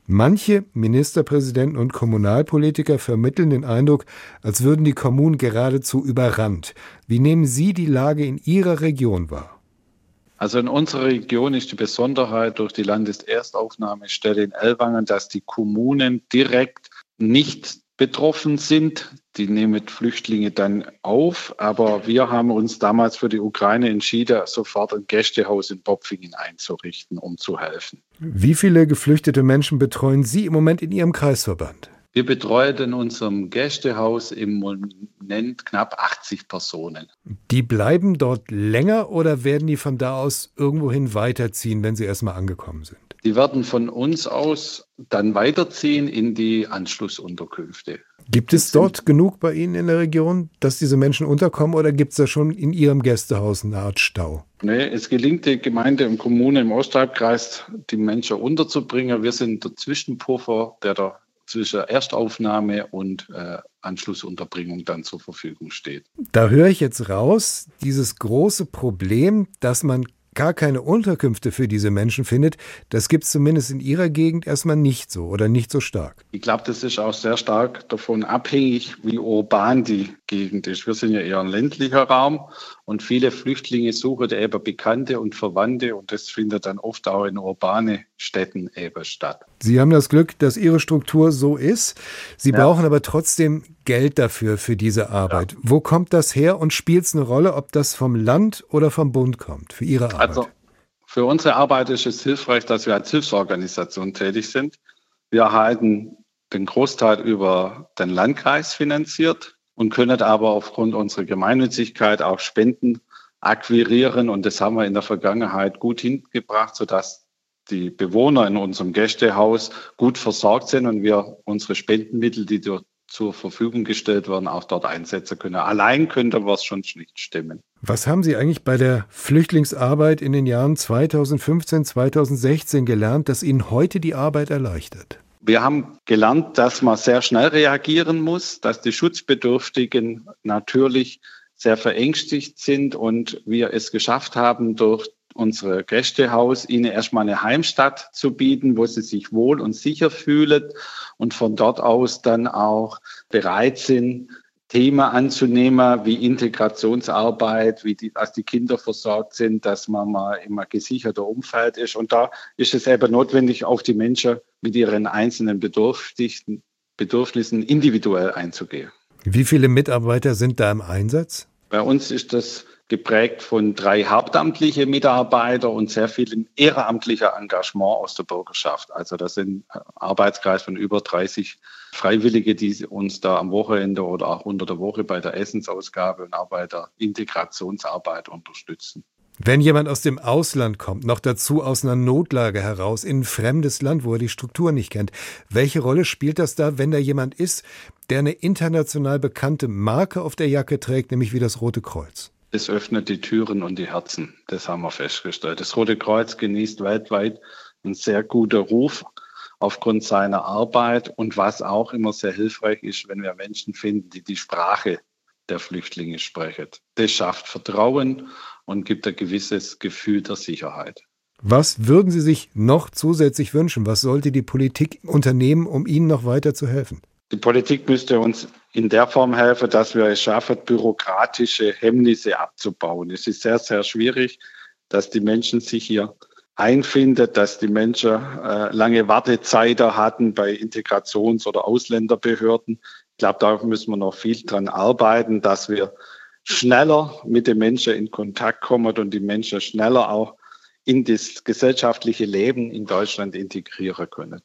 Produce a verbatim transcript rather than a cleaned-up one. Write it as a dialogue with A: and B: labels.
A: Manche Ministerpräsidenten und Kommunalpolitiker vermitteln den Eindruck, als würden die Kommunen geradezu überrannt. Wie nehmen Sie die Lage in Ihrer Region wahr?
B: Also in unserer Region ist die Besonderheit durch die Landeserstaufnahmestelle in Ellwangen, dass die Kommunen direkt nicht betroffen sind. Die nehmen Flüchtlinge dann auf. Aber wir haben uns damals für die Ukraine entschieden, sofort ein Gästehaus in Bopfingen einzurichten, um zu helfen.
A: Wie viele geflüchtete Menschen betreuen Sie im Moment in Ihrem Kreisverband?
B: Wir betreuen in unserem Gästehaus im Moment knapp achtzig Personen.
A: Die bleiben dort länger oder werden die von da aus irgendwohin weiterziehen, wenn sie erstmal angekommen sind?
B: Die werden von uns aus dann weiterziehen in die Anschlussunterkünfte.
A: Gibt es dort genug bei Ihnen in der Region, dass diese Menschen unterkommen, oder gibt es da schon in Ihrem Gästehaus eine Art Stau?
B: Nee, es gelingt der Gemeinde und Kommune im Osthalbkreis, die Menschen unterzubringen. Wir sind der Zwischenpuffer, der da zwischen Erstaufnahme und äh, Anschlussunterbringung dann zur Verfügung steht.
A: Da höre ich jetzt raus, dieses große Problem, dass man gar keine Unterkünfte für diese Menschen findet, das gibt es zumindest in Ihrer Gegend erstmal nicht so oder nicht so stark.
B: Ich glaube, das ist auch sehr stark davon abhängig, wie urban die Gegend ist. Wir sind ja eher ein ländlicher Raum und viele Flüchtlinge suchen eben Bekannte und Verwandte und das findet dann oft auch in urbane Städten eben statt.
A: Sie haben das Glück, dass Ihre Struktur so ist. Sie ja. brauchen aber trotzdem Geld dafür, für diese Arbeit. Ja. Wo kommt das her und spielt es eine Rolle, ob das vom Land oder vom Bund kommt, für Ihre Arbeit?
B: Also für unsere Arbeit ist es hilfreich, dass wir als Hilfsorganisation tätig sind. Wir erhalten den Großteil über den Landkreis finanziert und können aber aufgrund unserer Gemeinnützigkeit auch Spenden akquirieren. Und das haben wir in der Vergangenheit gut hingebracht, sodass die Bewohner in unserem Gästehaus gut versorgt sind und wir unsere Spendenmittel, die dort zur Verfügung gestellt werden, auch dort einsetzen können. Allein könnte was schon nicht stimmen.
A: Was haben Sie eigentlich bei der Flüchtlingsarbeit in den Jahren zweitausendfünfzehn, zweitausendsechzehn gelernt, das Ihnen heute die Arbeit erleichtert?
B: Wir haben gelernt, dass man sehr schnell reagieren muss, dass die Schutzbedürftigen natürlich sehr verängstigt sind und wir es geschafft haben, durch unser Gästehaus ihnen erstmal eine Heimstatt zu bieten, wo sie sich wohl und sicher fühlen und von dort aus dann auch bereit sind, Themen anzunehmen wie Integrationsarbeit, wie die, dass die Kinder versorgt sind, dass man mal im gesicherten Umfeld ist. Und da ist es eben notwendig, auf die Menschen mit ihren einzelnen Bedürfnissen, Bedürfnissen individuell einzugehen.
A: Wie viele Mitarbeiter sind da im Einsatz?
B: Bei uns ist das geprägt von drei hauptamtlichen Mitarbeitern und sehr viel ehrenamtlicher Engagement aus der Bürgerschaft. Also das sind ein Arbeitskreis von über dreißig Freiwillige, die uns da am Wochenende oder auch unter der Woche bei der Essensausgabe und auch bei der Integrationsarbeit unterstützen.
A: Wenn jemand aus dem Ausland kommt, noch dazu aus einer Notlage heraus, in ein fremdes Land, wo er die Struktur nicht kennt, welche Rolle spielt das da, wenn da jemand ist, der eine international bekannte Marke auf der Jacke trägt, nämlich wie das Rote Kreuz?
B: Es öffnet die Türen und die Herzen, das haben wir festgestellt. Das Rote Kreuz genießt weltweit einen sehr guten Ruf aufgrund seiner Arbeit und was auch immer sehr hilfreich ist, wenn wir Menschen finden, die die Sprache der Flüchtlinge sprechen. Das schafft Vertrauen und gibt ein gewisses Gefühl der Sicherheit.
A: Was würden Sie sich noch zusätzlich wünschen? Was sollte die Politik unternehmen, um Ihnen noch weiter zu helfen?
B: Die Politik müsste uns in der Form helfen, dass wir es schaffen, bürokratische Hemmnisse abzubauen. Es ist sehr, sehr schwierig, dass die Menschen sich hier einfinden, dass die Menschen äh, lange Wartezeiten hatten bei Integrations- oder Ausländerbehörden. Ich glaube, da müssen wir noch viel dran arbeiten, dass wir schneller mit den Menschen in Kontakt kommen und die Menschen schneller auch in das gesellschaftliche Leben in Deutschland integrieren können.